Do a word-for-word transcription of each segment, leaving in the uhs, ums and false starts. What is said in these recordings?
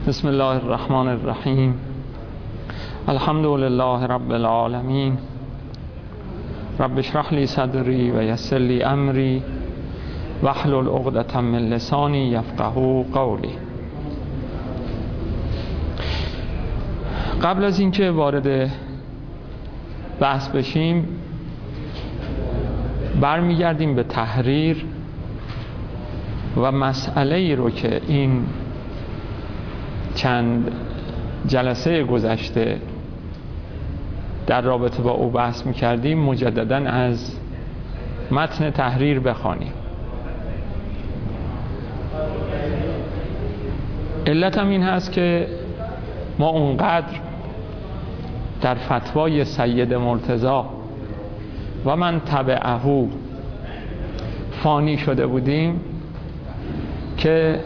بسم الله الرحمن الرحیم. الحمد لله رب العالمین. رب اشرح لی صدری و یسر لی امری واحلل عقدة من لسانی یفقهوا قولی. قبل از اینکه وارد بحث بشیم برمیگردیم به تحریر و مسئله ای رو که این چند جلسه گذشته در رابطه با او بحث می‌کردیم مجدداً از متن تحریر بخوانیم. علت هم این هست که ما اونقدر در فتوای سید مرتضی و من تبعه فانی شده بودیم که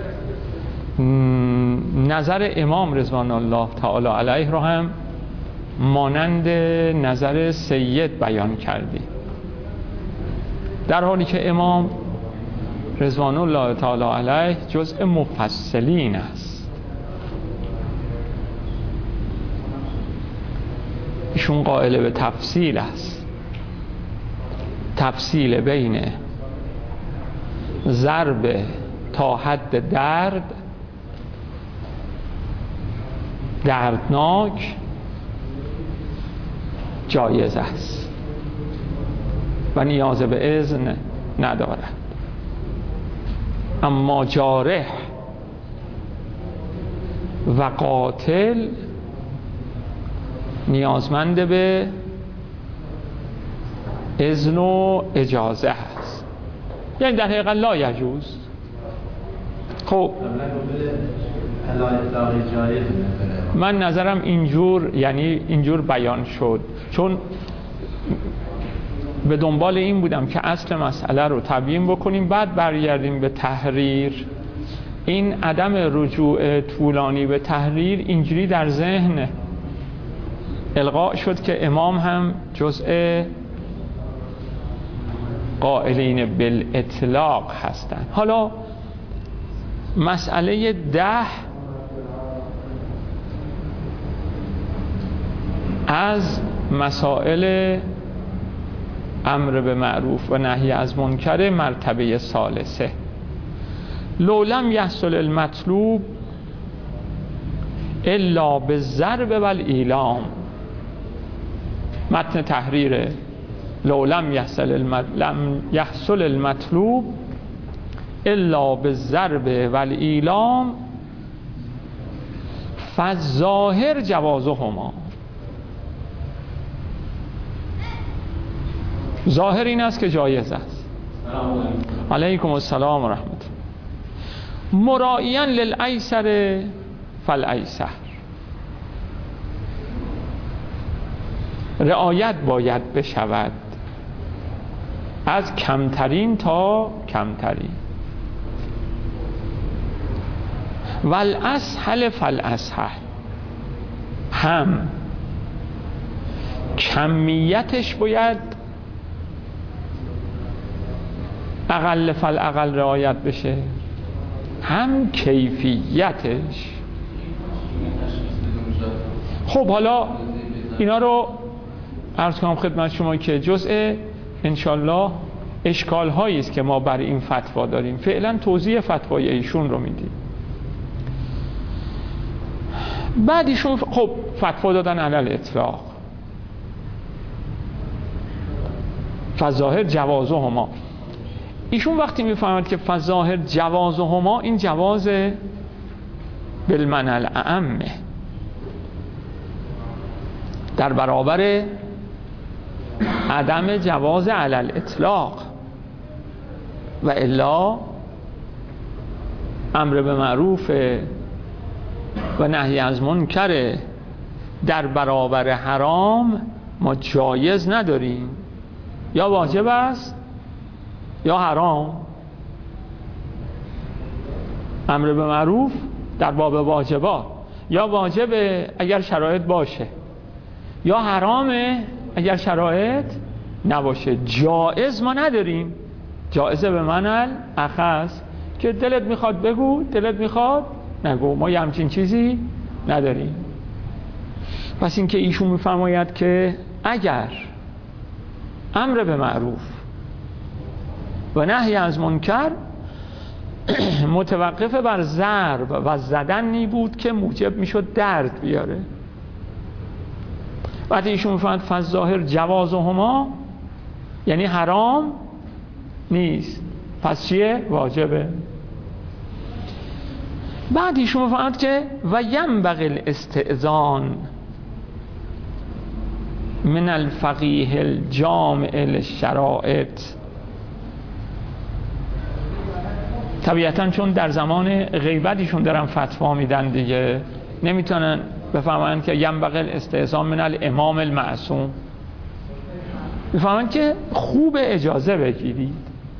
نظر امام رضوان الله تعالی علیه رو هم مانند نظر سید بیان کردیم، در حالی که امام رضوان الله تعالی علیه جزء مفصلین است. ایشون قائل به تفصیل است، تفصیل بین ضرب تا حد درد دردناک جایز است و نیاز به اذن ندارد، اما جارح و قاتل نیازمند به اذن و اجازه است، یعنی در حقیقت لا یجوز. خب من نظرم اینجور یعنی اینجور بیان شد، چون به دنبال این بودم که اصل مسئله رو تبیین بکنیم بعد برگردیم به تحریر. این عدم رجوع طولانی به تحریر اینجوری در ذهن القاء شد که امام هم جزء قائلین بالاطلاق هستند. حالا مسئله ده از مسائل امر به معروف و نهی از منکر مرتبه ثالثه. لولم یحصل المطلوب الا بالضرب والایلام. متن تحریر لولم یحصل لم یحصل المطلوب الا بالضرب والایلام فالظاهر جوازهما. ظاهر این است که جایز است. علیکم السلام و رحمت. مرائیاً للایسر فالایسر. رعایت باید بشود از کمترین تا کمترین. والاسهل فالاسهل. هم کمیتش باید اقل فالاقل رعایت بشه، هم کیفیتش. خب حالا اینا رو عرض کنم خدمت شما که جزء انشالله اشکال هایی است که ما برای این فتوا داریم. فعلا توضیح فتوای ایشون رو میدیم. بعد ایشون خب فتوا دادن علی الاطلاق، فظاهر جوازهما. ایشون وقتی میفهمد که فظاهر جوازهما، این جواز بالمعنی الاعمه در برابر عدم جواز علی الاطلاق، و الا امر به معروف و نهی از منکر در برابر حرام ما جایز نداریم، یا واجب است یا حرام. امر به معروف در باب واجبات یا واجبه اگر شرایط باشه، یا حرامه اگر شرایط نباشه. جایز ما نداریم. جایزه به من الاخص که دلت میخواد بگو، دلت میخواد نگو، ما یه همچین چیزی نداریم. پس این که ایشون میفرماید که اگر امر به معروف و نهی از منکر متوقف بر ضرب و زدنی بود که موجب میشد درد بیاره، وقتی ایشون میفرماید فالظاهر جوازهما یعنی حرام نیست، پس چیه؟ واجبه. بعد ایشون میفرماید که و ینبغی الاستئذان من الفقیه الجامع للشرائط. طبیعتاً چون در زمان غیبت ایشون دارن فتوا میدن دیگه، نمیتونن بفهمن که ینبغی الاستئذان من الامام المعصوم، بفهمن که خوب اجازه بگیرید.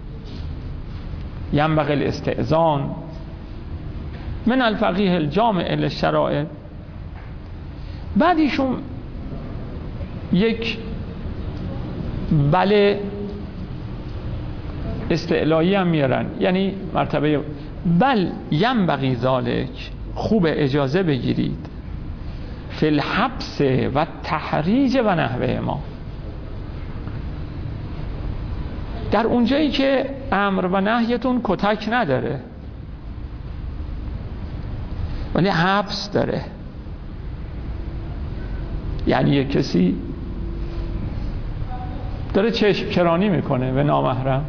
ینبغی الاستئذان من الفقیه الجامع للشرائط. بعد ایشون یک بله استعلایی هم میارن، یعنی مرتبه بل ینبغی ذالک، خوب اجازه بگیرید، فی الحبس و تحریج و نحوه ما، در اونجایی که امر و نهیتون کتک نداره ولی حبس داره. یعنی یک کسی داره چشم چرانی میکنه به نامحرم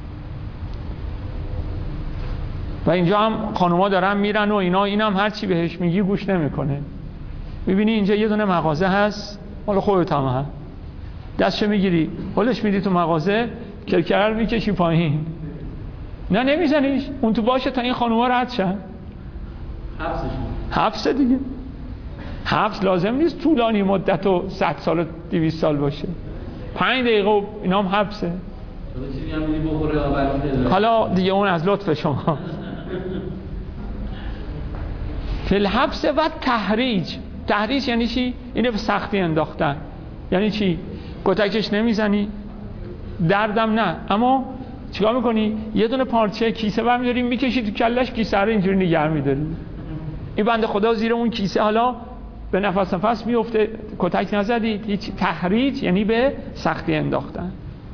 و اینجا هم خانوما دارن میرن و اینا، اینم هر چی بهش میگی گوش نمیکنه. میبینی اینجا یه دونه مغازه هست، حالا خودت هم هست، دستشو میگیری هلش میدی تو مغازه، کرکرر میکشی پایین، نه نمیزنیش، اون تو باشه تا این خانوما رد شن. حبسش حبس دیگه. حبس لازم نیست طولانی مدت و صد سال و دویست سال باشه، پنج دقیقه و اینا هم حبسه. حالا دیگه اون از لطف شما. فی الحبس و تحریج. تحریج یعنی چی؟ اینه به سختی انداختن. یعنی چی؟ کتکش نمیزنی، دردم نه، اما چیکار میکنی؟ یه دونه پارچه کیسه برمیداری میکشی تو کلش، کیسه رو اینجوری نگه میداری. این بنده خدا زیر اون کیسه حالا به نفس نفس میفته، کتک نزدید. هیچ. تحریج یعنی به سختی انداختن.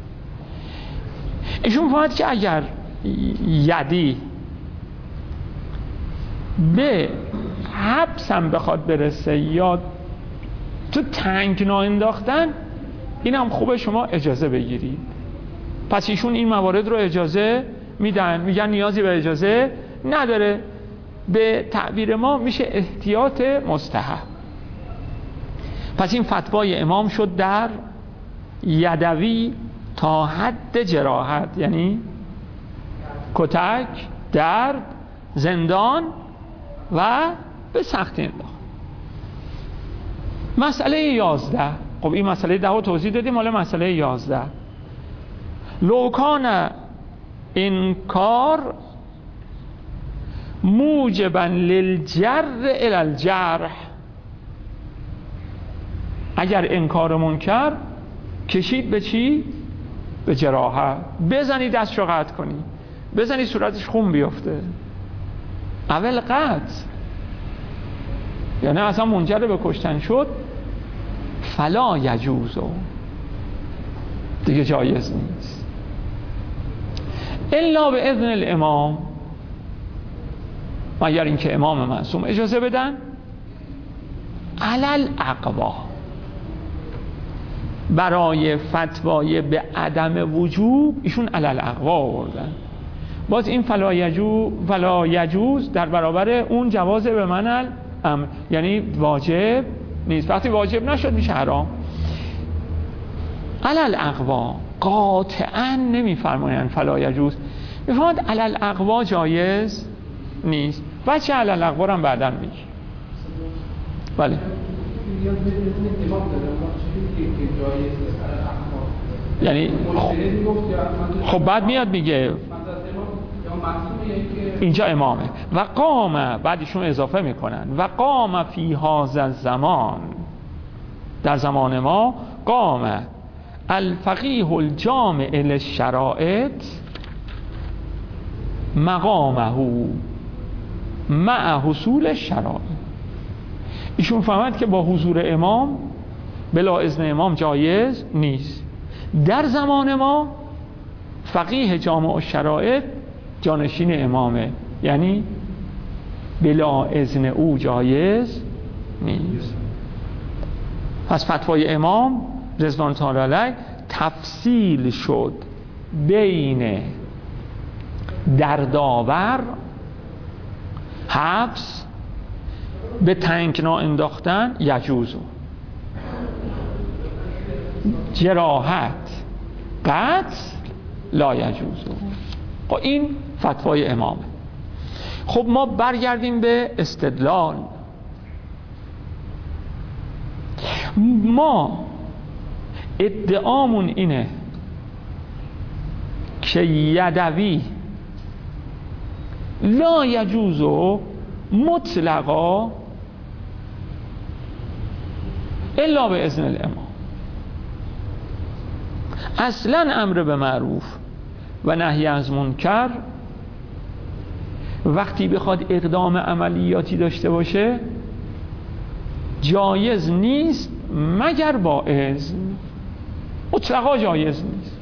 ایشون فهمید که اگر یدی به حبس هم بخواد برسه یا تو تنگنا انداختن، این هم خوبه شما اجازه بگیرید. پس ایشون این موارد رو اجازه میدن، میگن نیازی به اجازه نداره. به تعبیر ما میشه احتیاط مستحب. پس این فتوای امام شد در یدوی تا حد جراحت، یعنی کتک، درد، زندان و به سختی انداخت. مسئله یازده. خب این مسئله ده رو توضیح دادیم، حالا مسئله یازده. لوکان انکار موجبا للجر الی الجرح. اگر انکار منکر کشید به چی؟ به جراحت. بزنی دستشو قطع کنی، بزنی صورتش خون بیفته، اول قطع، یعنی اصلا منجر به کشتن شد، فلا یجوزو، دیگه جایز نیست الا به اذن الامام، مگر اینکه امام معصوم اجازه بدن. علل اقوا، برای فتوای به عدم وجوب ایشون علل اقوا آوردن. باز این فلا یجوز فلا یجوز در برابر اون جواز به منل امر، یعنی واجب نیست. وقتی واجب نشد میشه حرام. علل اقوا قاطعا نمیفرمایند فلا یجوز، میفرماید علل اقوا جایز نیست. بچه علل اقوا هم بعداً میگه. بله یعنی خب بعد میاد میگه اینجا امامه و قام، بعدشون اضافه میکنن و قام فی هذا الزمان، در زمان ما قام الفقیه الجامع للشرائط مقامه، مع حصول شرایط. ایشون فهمد که با حضور امام بلا اذن امام جایز نیست. در زمان ما فقیه جامع الشرایط جانشین امامه، یعنی بلا اذن او جایز نیست. پس فتوای امام رضوان الله علیه تفصیل شد بین دردآور، حبس، به تنگنا انداختن یجوزو، جراحت، قتل لا یجوزو. خب این فتوای امامه. خب ما برگردیم به استدلال. ما ادعامون اینه که یدوی لا یجوزو مطلقا الا به اذن الامام. اصلا امر به معروف و نهی از منکر وقتی بخواد اقدام عملیاتی داشته باشه جایز نیست مگر با اذن. مطلقا جایز نیست.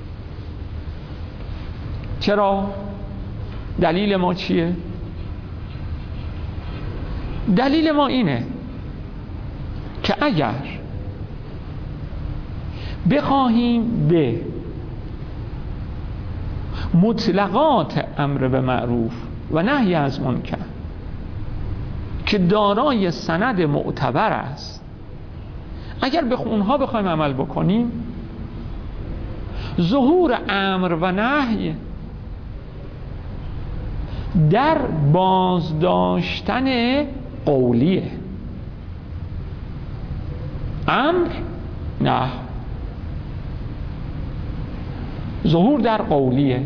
چرا؟ دلیل ما چیه؟ دلیل ما اینه که اگر بخواهیم به مطلقات امر به معروف و نهی از منکر که دارای سند معتبر است، اگر به اونها بخوایم عمل بکنیم، ظهور امر و نهی در بازداشتن قولیه. امر نه، ظهور در قولیه.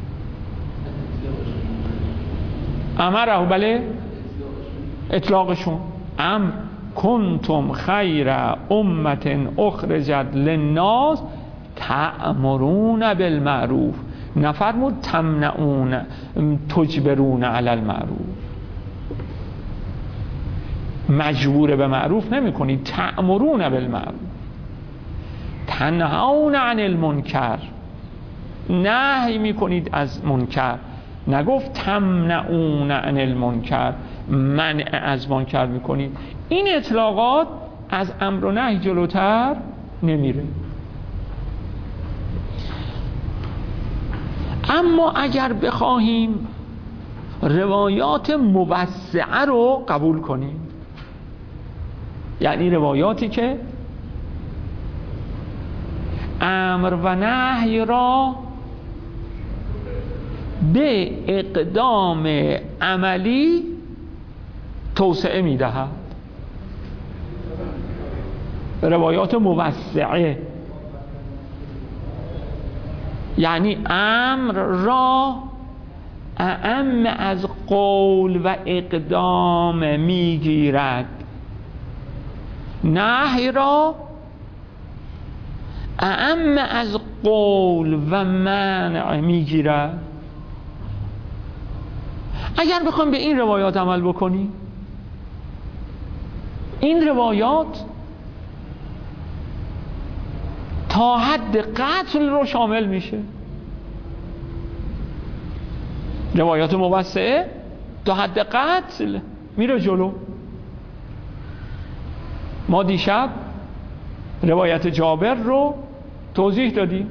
امره، بله، اطلاقشون امر کنتم خیر امت اخرجت للناس تأمرون بالمعروف، نفرمود تمنعون تجبرون علی المعروف. مجبور به معروف نمی کنید، تأمرون بالمعروف، تنهون عن المنکر، نهی می کنید از منکر. نگفت تمنعون عن المنکر، منع از منکر می کنید. این اطلاقات از امر و نهی جلوتر نمیره. اما اگر بخواهیم روایات موسعه رو قبول کنیم، یعنی روایاتی که امر و نهی را به اقدام عملی توسعه میدهد، روایات موسعه، یعنی امر را اعم از قول و اقدام میگیرد، نهی را اعم از قول و منع میگیرد. اگر بخوایم به این روایات عمل بکنیم، این روایات تا حد قتل رو شامل میشه. روایات موسعه تا حد قتل میره جلو. ما دیشب روایت جابر رو توضیح دادیم.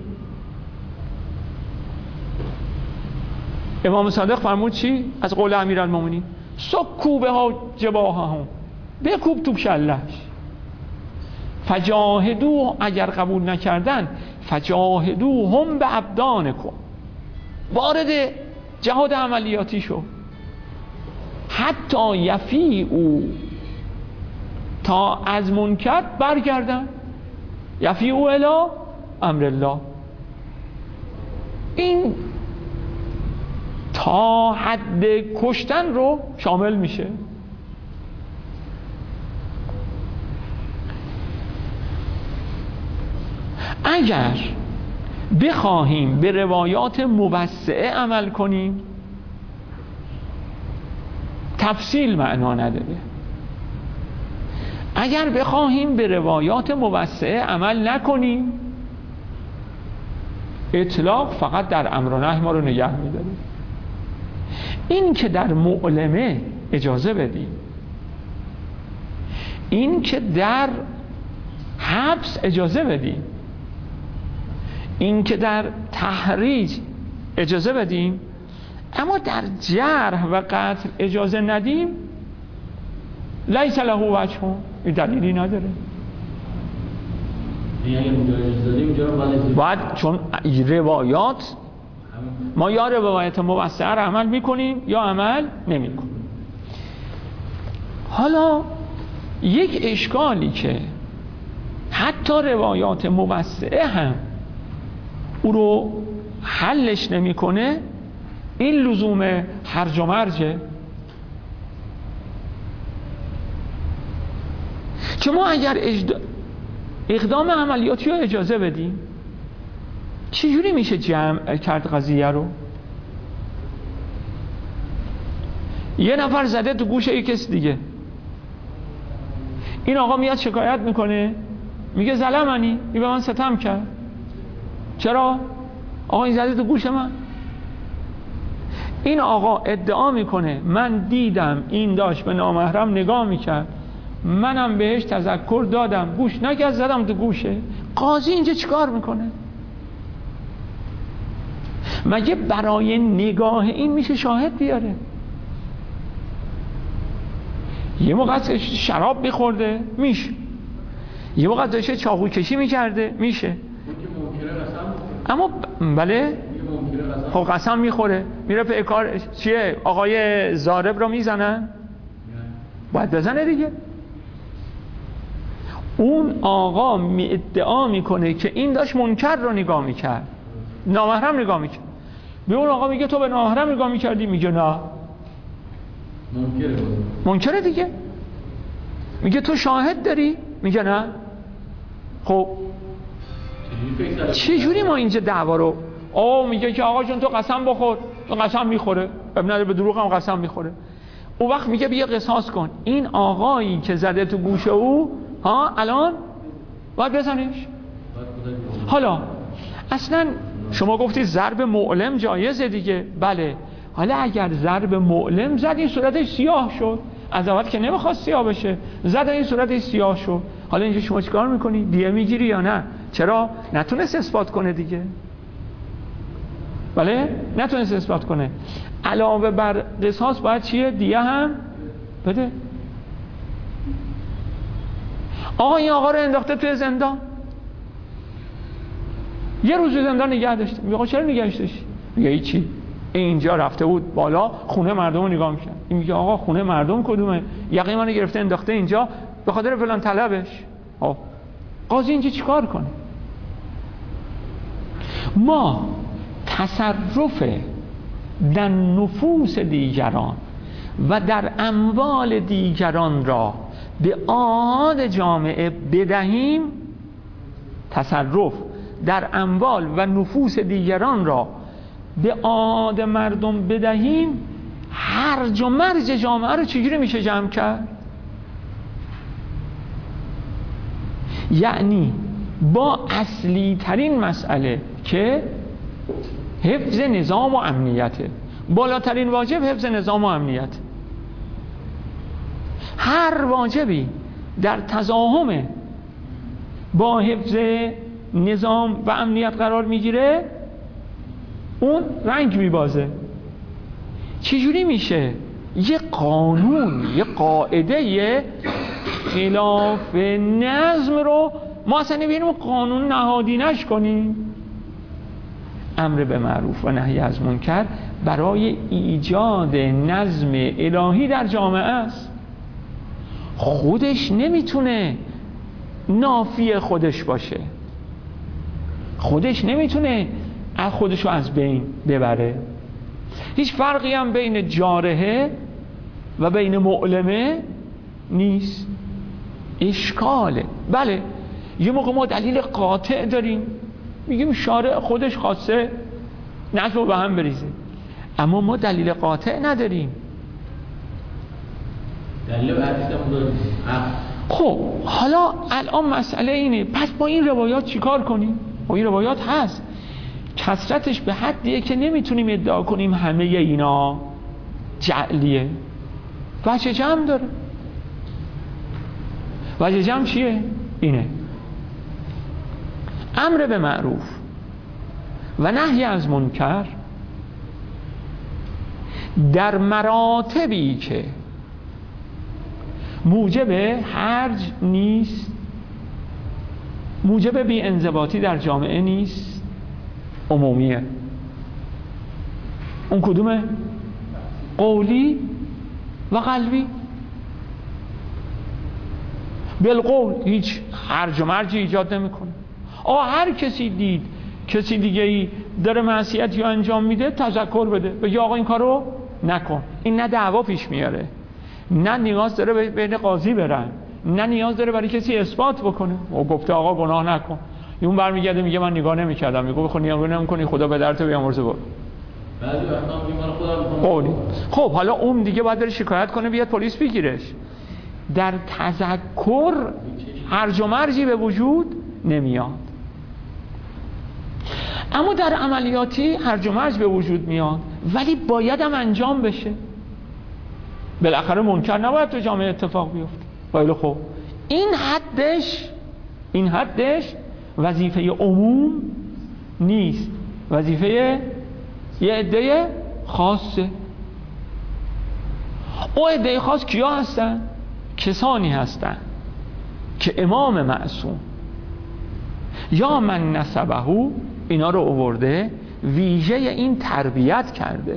امام صادق فرمود چی؟ از قول امیرالمومنین سکو بها جباههم، بکوب تو کلش. فجاهدو، اگر قبول نکردن فجاهدو هم به ابدانکم، وارد جهاد عملیاتی شو، حتی یفیعو، تا از منکر برگردن، یفیعو الی امر الله. این تا حد کشتن رو شامل میشه. اگر بخواهیم به روایات موسعه عمل کنیم، تفصیل معنا نداره. اگر بخواهیم به روایات موسعه عمل نکنیم، اطلاق فقط در امر و نهی ما رو نگه می‌داره. این که در معلمه اجازه بدیم، این که در حبس اجازه بدیم، این که در تحریج اجازه بدیم، اما در جرح و قتل اجازه ندیم، لیس له وجه، این دلیلی نداره. باید، چون روایات ما یا روایت موسعه رو عمل میکنیم یا عمل نمیکنیم. حالا یک اشکالی که حتی روایات موسعه هم او رو حلش نمیکنه، این لزوم هرج و مرجه که ما اگر اقدام عملیاتی رو اجازه بدیم، چجوری میشه جمع کرد قضیه رو؟ یه نفر زده تو گوش یک کس دیگه، این آقا میاد شکایت میکنه، میگه ظلمنی، این به من ستم کرد. چرا؟ آقا این زده تو گوش من. این آقا ادعا میکنه من دیدم این داشت به نامحرم نگاه میکرد، منم بهش تذکر دادم، گوش نکرد، زدم تو گوشه. قاضی اینجا چیکار میکنه؟ مگه برای نگاه این میشه شاهد بیاره؟ یه موقع شراب میخورده میشه، یه موقع داشته چاقو کشی میکرده میشه، اما بله خب قسم میخوره، میره به کار چیه؟ آقای ضارب رو میزنن، باید بزنه دیگه. اون آقا می ادعا میکنه که این داشت منکر رو نگاه میکرد، نامحرم نگاه میکرد. به اون آقا میگه تو به نامحرم نگاه میکردی؟ میگه نه، منکره منکره دیگه. میگه تو شاهد داری؟ میگه نه. خب چه جوری ما اینجا دعوا رو؟ آه میگه که آقا جون تو قسم بخور، تو قسم میخوره، اب نداره به دروغ هم قسم میخوره. اون وقت میگه بیا قصاص کن. این آقایی که زده تو گوش او ها الان باید بزنش. حالا اصلا شما گفتید ضرب معلم جایزه دیگه، بله. حالا اگر ضرب معلم زد این صورتش سیاه شد، از اول که نمیخواست سیاه بشه، زد این صورتش سیاه شد، حالا اینجا شما چیکار میکنی؟ دیه میگیری یا نه؟ چرا؟ نتونست اثبات کنه دیگه. بله؟ نتونست اثبات کنه. علاوه بر قصاص باید چیه؟ دیه هم بده. آقا این آقا رو انداخته توی زندان، یه روز زندان نگه داشته. میگه چرا نگهش داشتی؟ میگه هیچی، اینجا رفته بود بالا خونه مردم رو نگاه میکرد. این میگه آقا خونه مردم کدومه؟ یقین منو گرفته انداخته اینجا به خاطر فلان طلبش. آه. قاضی اینجا چیکار کنه؟ ما تصرف در نفوس دیگران و در اموال دیگران را به عاد جامعه بدهیم، تصرف در اموال و نفوس دیگران را به عاد مردم بدهیم، هرج و مرج جامعه رو چجوری میشه جمع کرد؟ یعنی با اصلی ترین مسئله که حفظ نظام و امنیته، بالاترین واجب حفظ نظام و امنیت. هر واجبی در تضاهم با حفظ نظام و امنیت قرار میگیره اون رنگ میبازه. چجوری میشه یه قانون، یه قاعده، یه خلاف نظم رو ما اصلا نبینیم قانون نهادینش کنیم؟ امر به معروف و نهی از منکر برای ایجاد نظم الهی در جامعه است. خودش نمیتونه نافی خودش باشه، خودش نمیتونه خودشو از بین ببره. هیچ فرقی هم بین جارحه و بین معلمه نیست. اشکاله. بله یه موقع ما دلیل قاطع داریم، میگیم شارع خودش خواسته نظم رو به هم بریزه، اما ما دلیل قاطع نداریم. خب حالا الان مسئله اینه، پس با این روایات چیکار کنیم؟ با این روایات هست، کثرتش به حدیه که نمیتونیم ادعا کنیم همه اینا جعلیه. وجه جمع داره. وجه جمع چیه؟ اینه: امر به معروف و نهی از منکر در مراتبی که موجب حرج نیست، موجب بی انضباطی در جامعه نیست، عمومیه. اون کدومه؟ قولی و قلبی. بالقول هیچ حرج و مرجی ایجاد نمیکنه. آقا هر کسی دید کسی دیگه ای داره معصیتی انجام میده، تذکر بده، بگه آقا این کارو نکن. این نه دعوا پیش میاره، نه نیاز داره بین قاضی برن، نه نیاز داره برای کسی اثبات بکنه. او گفته آقا گناه نکن، اون برمیگرده میگه من نگاه نمیکردم، میگه بخون نگاه نمیکنی خدا به درت بیامرزه. برو بعضی وقتا میگه من خدا میکنم قولی. خب حالا اون دیگه باید بره شکایت کنه، بیاد پلیس بگیرش. در تذکر هرج و مرجی به وجود نمیاد، اما در عملیاتی هرج و مرج به وجود میاد، ولی باید هم انجام بشه. بالاخره منکر نباید تو جامعه اتفاق بیفته. ولی خب این حدش این حدش وظیفه عموم نیست، وظیفه یه عده خاصه. او عده خاص کیا هستن؟ کسانی هستن که امام معصوم یا من نسبهو اینا رو آورده، ویژه این تربیت کرده،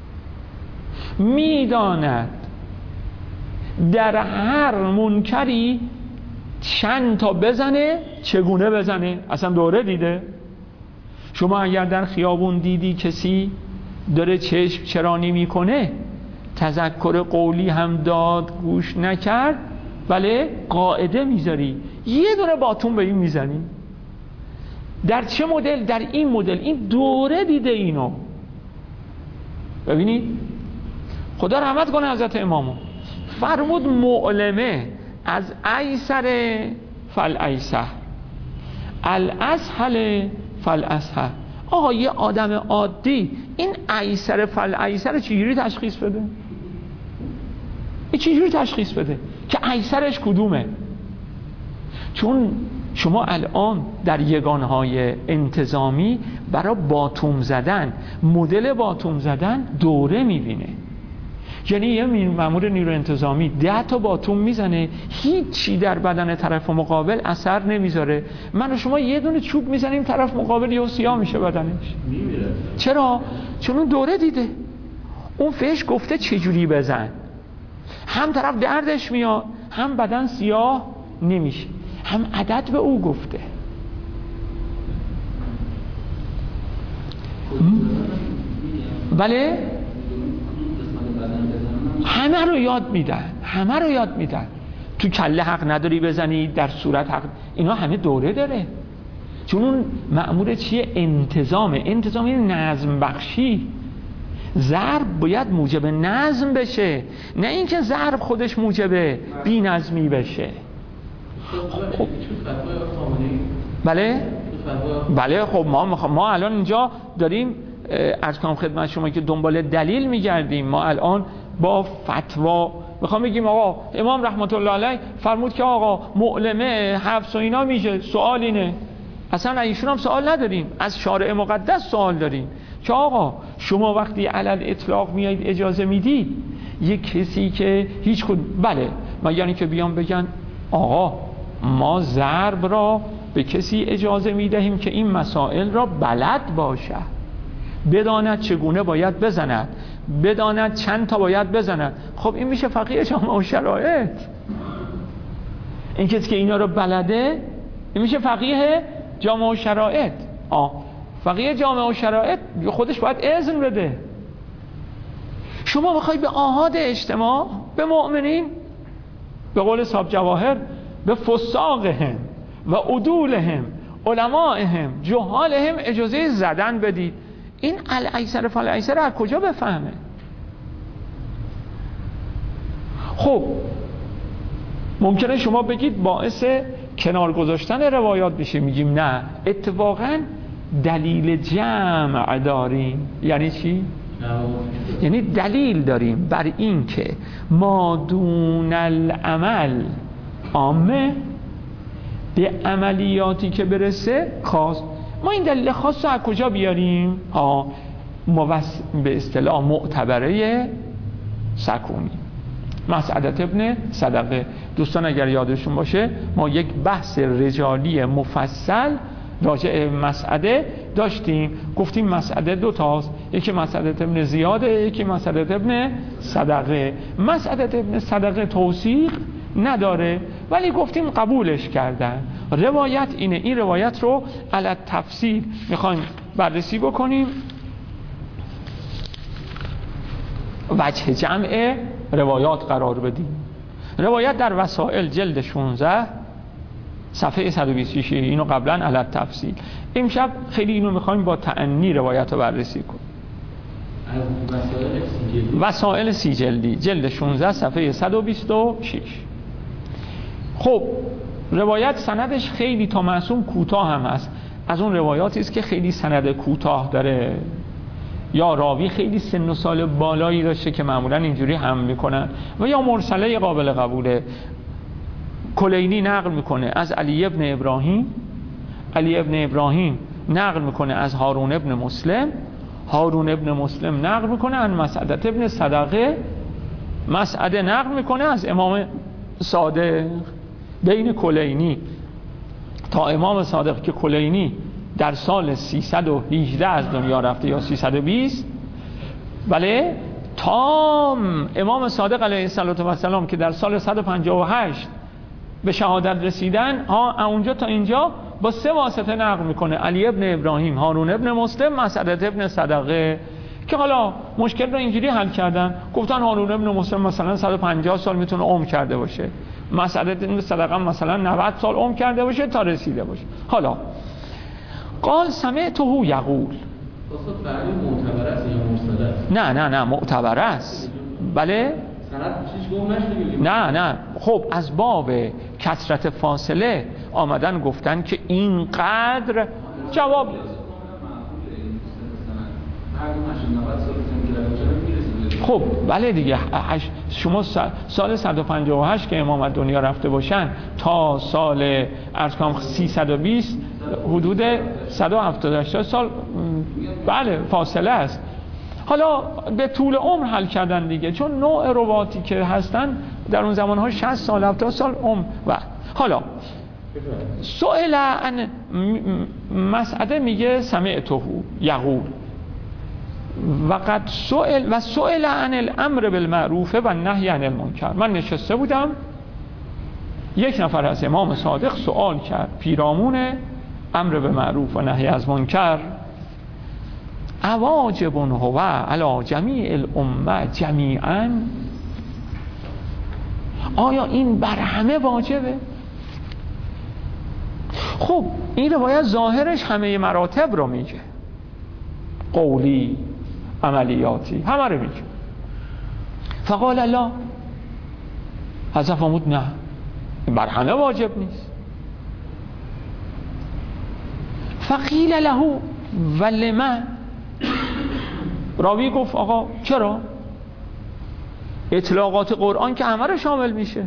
میداند در هر منکری چند تا بزنه، چگونه بزنه. اصلا دوره دیده. شما اگر در خیابون دیدی کسی داره چشم چرانی میکنه، تذکر قولی هم داد گوش نکرد، بله قاعده میذاری، یه دونه باتون به این میزنی. در چه مدل؟ در این مدل. این دوره دیده اینو. ببینید خدا رحمت کنه حضرت امامو، فرمود معلمه از ایسر فالایسر الاسهل فالاسهل. آقا یه آدم عادی این ایسر فالایسر چجوری تشخیص بده؟ این چجوری تشخیص بده که ایسرش کدومه؟ چون شما الان در یگانهای انتظامی برای باتوم زدن، مدل باتوم زدن دوره میبینه. یعنی یه مأمور نیرو انتظامی ده تا باتوم میزنه، هیچی در بدن طرف مقابل اثر نمیذاره. من و شما یه دونه چوب میزنیم طرف مقابل یه سیاه میشه بدنش. چرا؟ چون اون دوره دیده، اون فش گفته چجوری بزن. هم طرف دردش میاد، هم بدن سیاه نمیشه، هم عدد به او گفته. بله همه رو یاد میدن، همه رو یاد میدن. تو کله حق نداری بزنی، در صورت حق، اینا همه دوره داره. چون اون مأمور چیه؟ انتظامه. انتظام این نظم بخشی. ضرب باید موجب نظم بشه، نه اینکه ضرب خودش موجب بی نظمی بشه. خب بله بله خب ما ما الان اینجا داریم عرض کنم خدمت شما که دنبال دلیل میگردیم. ما الان با فتوا میخوام بگیم آقا امام رحمت الله علیه فرمود که آقا معلمه حبس و اینا میشه. سوال اینه، اصلا ایشون هم سوال نداریم، از شارع مقدس سوال داریم که آقا شما وقتی علل اطلاق میایید اجازه میدید یک کسی که هیچ خود بله ما یعنی که بیان بگن آقا ما ضرب را به کسی اجازه میدهیم که این مسائل را بلد باشه، بداند چگونه باید بزند، بداند چند تا باید بزند. خب این میشه فقیه جامعه و شرایط. این کسی که اینا رو بلده این میشه فقیه جامعه و شرایط. آه فقیه جامعه و شرایط خودش باید اذن بده. شما بخوای به آحاد اجتماع، به مؤمنین، به قول صاحب جواهر، به فساقهم و عدولهم علمائهم جهالهم اجازه زدن بدید. این الایسر فالایسر از کجا بفهمه؟ خب ممکنه شما بگید باعث کنار گذاشتن روایات بشه، میگیم نه، اتفاقا دلیل جمع داریم. یعنی چی؟ یعنی دلیل داریم بر این که ما دون العمل عامه، به عملیاتی که برسه خاص. ما این دلیل خاص رو از کجا بیاریم؟ ها، موس... به اصطلاح معتبره سکونی، مسعدة ابن صدقه. دوستان اگر یادشون باشه ما یک بحث رجالی مفصل راجع به مسعده داشتیم، گفتیم مسعده دو تاست، یکی مسعدة ابن زیاده، یکی مسعدة ابن صدقه. مسعدة ابن صدقه توثیق نداره ولی گفتیم قبولش کردن. روایت اینه، این روایت رو علی تفصیل میخوایم بررسی بکنیم، وجه جمع روایات قرار بدیم. روایت در وسائل جلد شانزده صفحه صد و بیست و شش، اینو قبلا علی تفصیل. امشب خیلی اینو میخوایم با تأنی روایت رو بررسی کنیم. وسائل سی جلدی جلد شانزده صفحه صد و بیست و شش. خب روایت سندش خیلی تا معصوم کوتاه هم هست، از اون روایاتی است که خیلی سند کوتاه داره، یا راوی خیلی سن و سال بالایی داشته که معمولا اینجوری حمل میکنن، و یا مرسله قابل قبوله. کلینی نقل میکنه از علی ابن ابراهیم، علی ابن ابراهیم نقل میکنه از هارون ابن مسلم، هارون ابن مسلم نقل میکنه از مسعدة ابن صدقه، مسعده نقل میکنه از امام صادق. بین کلینی تا امام صادق که کلینی در سال سیصد و هجده از دنیا رفته یا سیصد و بیست، بله، تا امام صادق علیه السلام که در سال صد و پنجاه و هشت به شهادت رسیدن، ها اونجا تا اینجا با سه واسطه نقل میکنه: علی ابن ابراهیم، هارون ابن مسلم، مسعدة ابن صدقه. که حالا مشکل رو اینجوری حل کردن، گفتن هارون ابن مسلم مثلا صد و پنجاه سال میتونه عمر کرده باشه، مسعدة ابن صدقه مثلا نود سال عمر کرده باشه تا رسیده باشه. حالا قال سمعته یقول، نه نه نه معتبر است، بله نه نه. خب از باب کثرت فاصله آمدن گفتن که اینقدر جواب. خب بله دیگه، شما سال صد و پنجاه و هشت که امام دنیا رفته باشن تا سال عرض کنم سیصد و بیست حدود صد و هفتاد و هشت سال بله فاصله است. حالا به طول عمر حل کردن دیگه، چون نوع رواتی که هستن در اون زمانها شصت سال هفتاد سال عمر. و حالا سئل عن مسعده میگه سمعته یقول و قد سئل و سئل عن الامر بالمعروف و النهی عن المنکر. من نشسته بودم، یک نفر از امام صادق سوال کرد پیرامون امر به معروف و نهی از منکر: اواجب هو علی جمیع الامه جمیعا، آیا این بر همه واجبه؟ خب این روایت ظاهرش همه مراتب رو میگه، قولی، عملیاتی، همه رو میگه. فقال لا، حضرت فرمود نه، بر همه واجب نیست. فقیل له ولما، راوی گفت آقا چرا؟ اطلاقات قرآن که همه رو شامل میشه،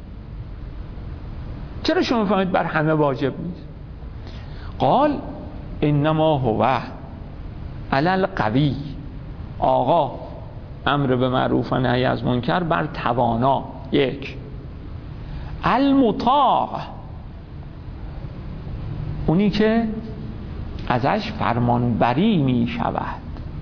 چرا شما فهمید بر همه واجب نیست؟ قال انما هو علی القوی، آقا امر به معروف و نهی از منکر بر توانا، یک، المطاع، اونی که ازش فرمانبری می شود،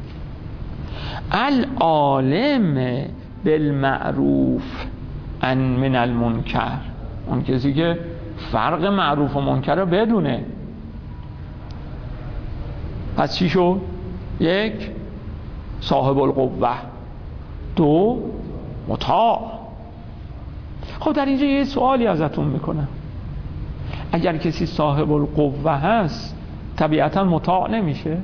العالم بالمعروف ان من المنکر، اون کسی که فرق معروف و منکر رو بدونه. پس چی شد؟ یک، صاحب القوه، دو، مطاع. خب در اینجا یه سوالی ازتون میکنم، اگر کسی صاحب القوه هست طبیعتا مطاع نمیشه؟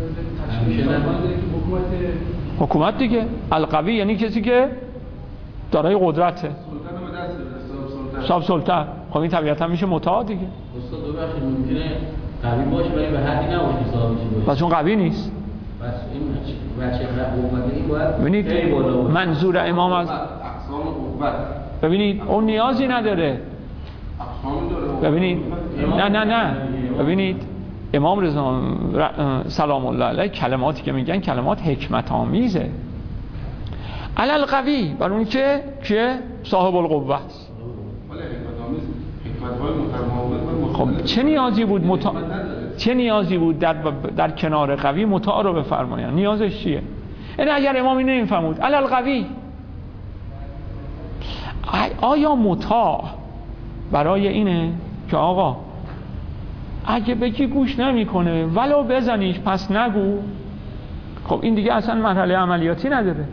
حکومت دیگه. القوی یعنی کسی که دارای قدرته، سلطان به دست گرفته، صاحب سلطان. خب این طبیعتا میشه مطاع دیگه. استاد ببخشید ممکنه قوی باشه ولی به حدی نباشه صاحب باشه. پس اون قوی نیست. بس این بچه قوتی باید ببینید خیلی بالا باشه. منظور امام از اقسام قوت ببینید اون نیازی نداره. اقسام داره. ببینید نه نه نه ببینید امام رضا سلام الله علیه کلماتی که میگن کلمات حکمت آمیزه. علل قوی بر اون که که صاحب القوه است. ولی حکمت آمیز حکمت‌های متفاوت. خب چه نیازی بود مطاع چه نیازی بود در در کنار قوی مطاع رو بفرماین؟ نیازش چیه؟ یعنی اگر امام اینو نمیفهمود علل قوی، آیا مطاع برای اینه که آقا اگه بگی گوش نمیکنه ولو بزنیش پس نگو؟ خب این دیگه اصلا مرحله عملیاتی نداره.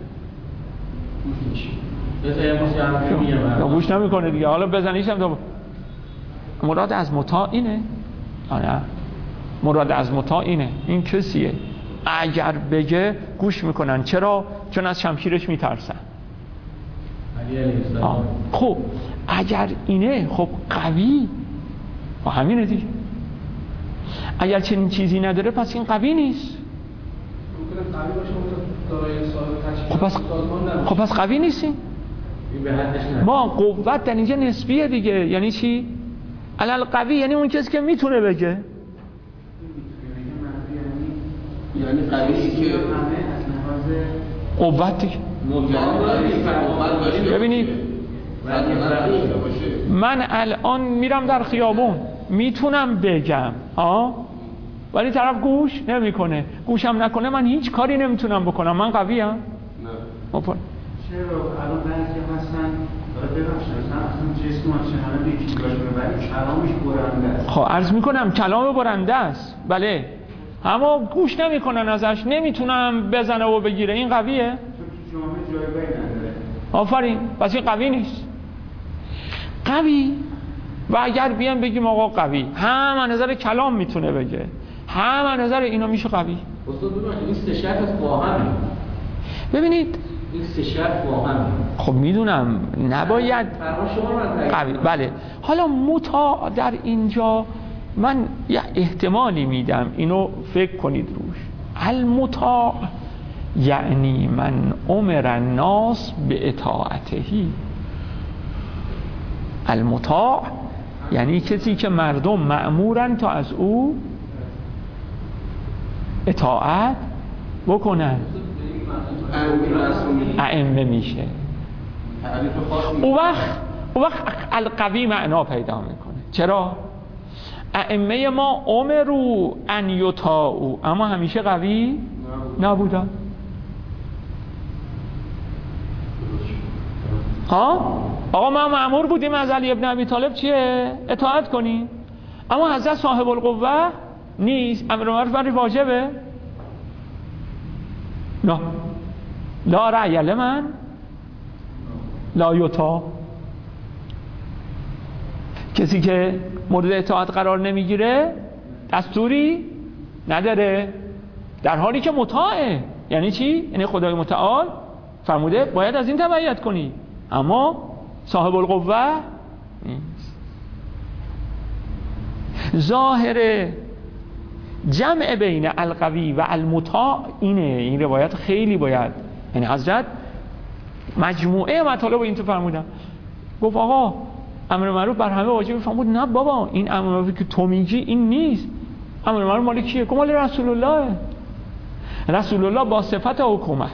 یا گوش نمیکنه دیگه، حالا بزنیش هم دو... مراد از مطاع اینه؟ آره مراد از مطاع اینه. این کسیه اگر بگه گوش میکنن. چرا؟ چون از شمشیرش میترسن. خب اگر اینه خب قوی و همینه دیگه. اگر چنین چیزی نداره پس این قوی نیست. خب پس خب پس قوی نیستیم. ما قوت در اینجا نسبیه دیگه. یعنی چی؟ علل قوی یعنی اون کسی که میتونه بگه. یعنی قوی که قوت دیگه. ببینید من الان میرم در خیابون میتونم بگم آه ولی طرف گوش نمیکنه، گوشم نکنه من هیچ کاری نمیتونم بکنم. من قوی ام؟ نه. چرا الان بعضی هستن داره ببخشن اصلا جسم آنچنانه بیکی باشه ولی کلامش برنده است. خب عرض میکنم کلام برنده است بله، اما گوش نمیکنن ازش، نمیتونم بزنه و بگیره. این قویه؟ چون تو جامعه جایگاهی نداره. آفرین. پس این قوی نیست. قوی و اگر بیان بگیم آقا قوی هم از نظر کلام میتونه بگه هم از نظر اینا میشه قوی. استاد ببینید این سه شرط با همه. ببینید این سه شرط با همه. خب میدونم نباید قوی. بله حالا مطاع در اینجا من یه احتمالی میدم اینو فکر کنید روش. المطاع یعنی من امر الناس به اطاعتهی. المطاع یعنی کسی که مردم مأمورن تا از او اطاعت بکنن. ائمه میشه. او وقت او وقت القوی معنا پیدا میکنه. چرا؟ ائمه ما امروا ان یطاعوا اما همیشه قوی نبودن. ها آقا ما مأمور بودیم از علی ابن ابی طالب چیه؟ اطاعت کنیم. اما حضرت صاحب القوه نیست. امر معروف برای واجبه؟ نه. لا رأی لمن لا یطاع. کسی که مورد اطاعت قرار نمیگیره دستوری نداره، در حالی که مطاعه. یعنی چی؟ یعنی خدای متعال فرموده باید از این تبعیت کنی، اما صاحب القوه نیست. ظاهر جمع بین القوی و المطاع اینه. این روایت خیلی باید، یعنی حضرت مجموعه مطالب این تو فرمودن. گفت آقا امر معروف بر همه واجبه. فرمود نه بابا این امر معروفی که تو میگی این نیست. امر معروف مال کیه؟ گفت مال رسول الله. رسول الله با صفت حکومت.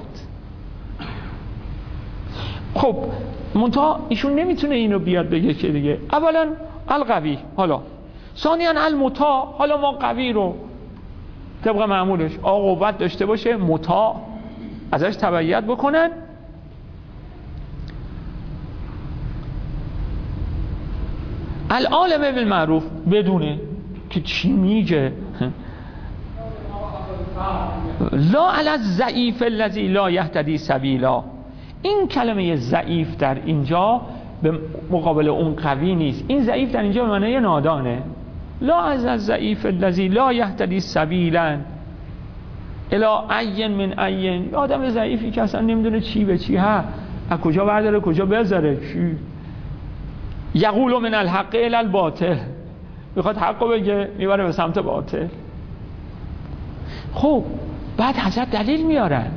خب منتها ایشون نمیتونه اینو بیاد بگه که دیگه اولا القوی، حالا ثانیاً المطاع. حالا ما قوی رو طبق معمولش آقا قوت داشته باشه، مطاع ازش تبعیت بکنن. العالم بالمعروف بدونه که چی میگه. لا علی الضعیف الذی لا یهتدی سبیلا. این کلمه ضعیف در اینجا به مقابل اون قوی نیست. این ضعیف در اینجا به معنی نادانه. لا از الضعیف الذی لا یهتدی سبیلا الی عین من عین. آدم ضعیفی که اصلا نمیدونه چی به چی ها از کجا برداره کجا بذاره؟ چی؟ یقول من الحق الی الباطل، میخواد حقو بگه میبره به سمت باطل. خب بعد حضرت دلیل میارن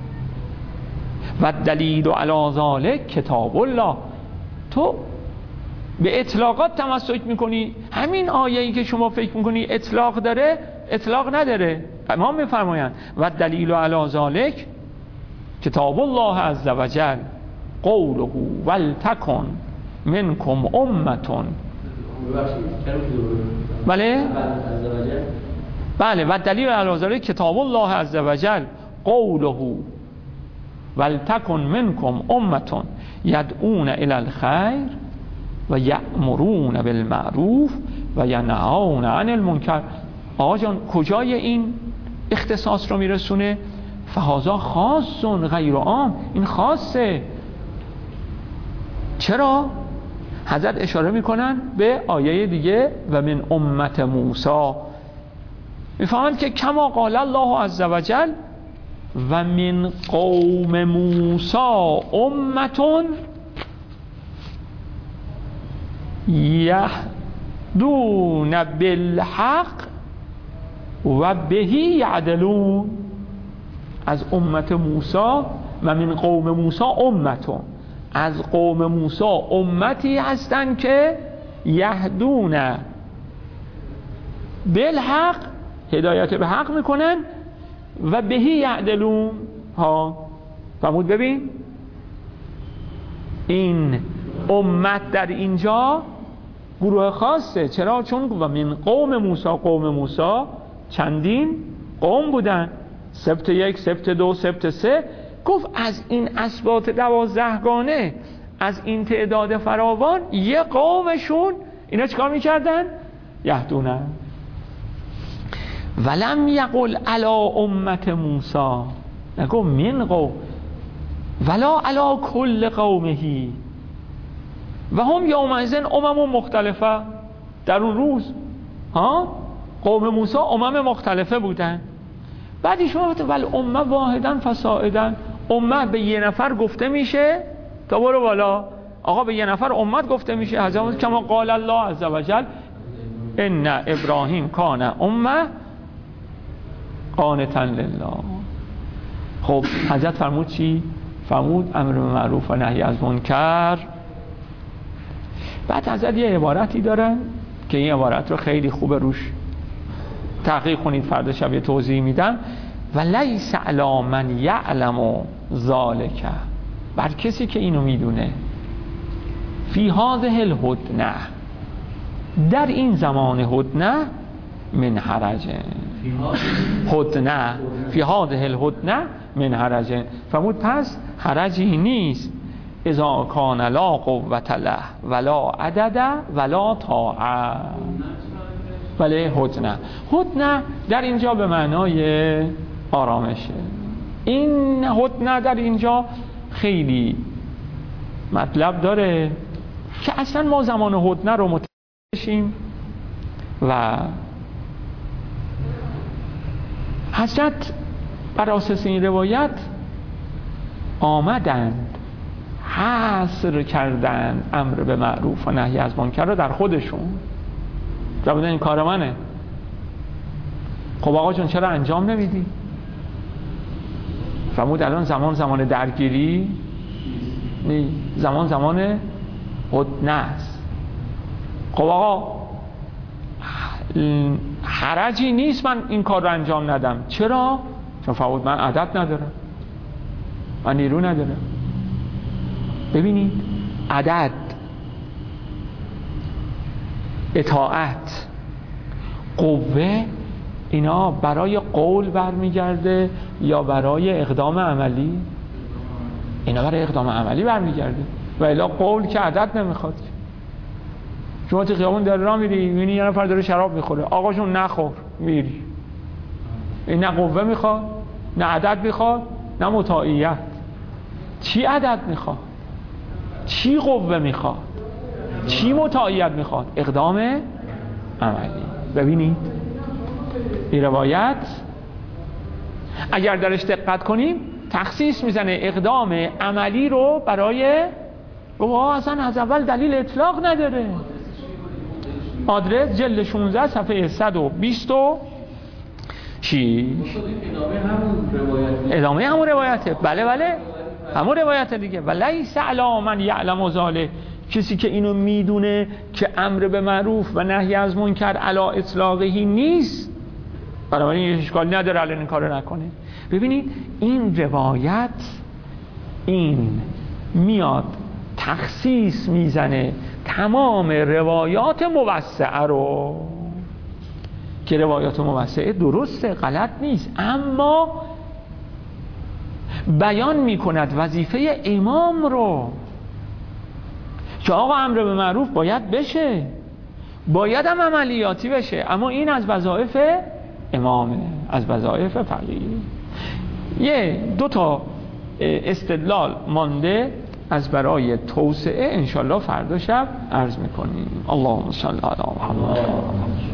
و دلیل علی ذلک کتاب الله. تو به اطلاقات تمسک میکنی، همین آیه‌ای که شما فکر میکنی اطلاق داره اطلاق نداره. امام میفرمایند و دلیل علی ذلک کتاب الله عز وجل قوله ولتکن منکم امتون. بله بله و دلیل علی ذلک کتاب الله عز وجل قوله ولتکن منکم امتون یدعون الی الخیر و یأمرون بالمعروف و ینهون عن المنکر. آقا جان کجای این اختصاص رو میرسونه؟ فهذا خاص غیر عام، این خاصه. چرا؟ حضرت اشاره میکنن به آیه دیگه و من امت موسی، میفهمند که کما قال الله عز وجل و من قوم موسی امتون یهدون بالحق و بهی یعدلون. از امت موسی و من قوم موسی امتون، از قوم موسی امتی هستن که یهدون بالحق، هدایت به حق میکنن و بهی یعدلون. ها فرمود ببین این امت در اینجا گروه خاصه. چرا؟ چون و من قوم موسی، قوم موسی چندین قوم بودن، سبت یک، سبت دو، سبت سه. گفت از این اسباط دوازدهگانه، از این تعداد فراوان، یه قومشون اینا چیکار میکردن؟ یهدونن. ولم یقل علی امت موسی، نگو من قوم ولا علی کل قومهی و هم یومئذ امم مختلفه. در اون روز ها قوم موسی امم مختلفه بودن. بعد شما وقت ول امه واحدن فسائدن، امه به یه نفر گفته میشه تا برو بالا. آقا به یه نفر امت گفته میشه. حضرت کما قال الله عز وجل ان ابراهیم کان امه قانتا لله. خب حضرت فرمود چی؟ فرمود امر به معروف و نهی از منکر. بعد حضرت یه عبارتی دارن که این عبارت رو خیلی خوبه روش تحقیق کنید، فردا شب یه توضیح میدم. و لیس علی من یعلم ذالک، بر کسی که اینو میدونه، فی هذه الهدنه، در این زمان هدنه، من حرج، هدنه فی هذه الهدنه من حرج. فرمود پس حرجی نیست اذا کان لا قوت له ولا عدد ولا طاعه. بله هدنه، هدنه در اینجا به معنای آرامشه. این هدنه در اینجا خیلی مطلب داره که اصلا ما زمان هدنه رو متوجهشیم و حضرت بر اساس این روایت آمدند حصر کردند امر به معروف و نهی از منکر رو در خودشون. جواب این کار منه. خب آقا جون چرا انجام نمیدی؟ فرمود الان زمان زمان درگیری نی، زمان زمان هدنه است. خب آقا حرجی نیست من این کار رو انجام ندم. چرا؟ چون فرمود من عدد ندارم، من نیرو ندارم. ببینید عدد، اطاعت، قوه، اینا برای قول برمیگرده یا برای اقدام عملی؟ اینا برای اقدام عملی برمیگرده. و الا قول که عدد نمیخواد. شما تو خیابون داری راه میری میبینی یه نفر داره شراب میخوره، آقاشون نخور، میری. این نه قوه میخواد، نه عدد میخواد، نه مطاعیت. چی عدد میخواد؟ چی قوه میخواد؟ چی مطاعیت میخواد؟ اقدام عملی. ببینید این روایت اگر درش دقت کنیم تخصیص میزنه اقدام عملی رو برای بابا اصلا از اول دلیل اطلاق نداره. آدرس جلد شانزده صفحه صد و بیست و شش. ادامه همون روایته. بله بله همون روایت دیگه. ولیس علی من یعلم ذلک، کسی که اینو میدونه که امر به معروف و نهی از منکر علی اطلاقهی نیست، بنابراین اشکالی نداره الان این کارو نکنه. ببینید این روایت این میاد تخصیص میزنه تمام روایات موسعه رو، که روایات موسعه درسته غلط نیست، اما بیان میکند وظیفه امام رو که آقا امر به معروف باید بشه، باید هم عملیاتی بشه، اما این از وظایف امامه، از وظایف فقیه. یه دو تا استدلال مانده از برای توسعه، انشالله فردا شب عرض میکنیم. اللهم صل علی محمد.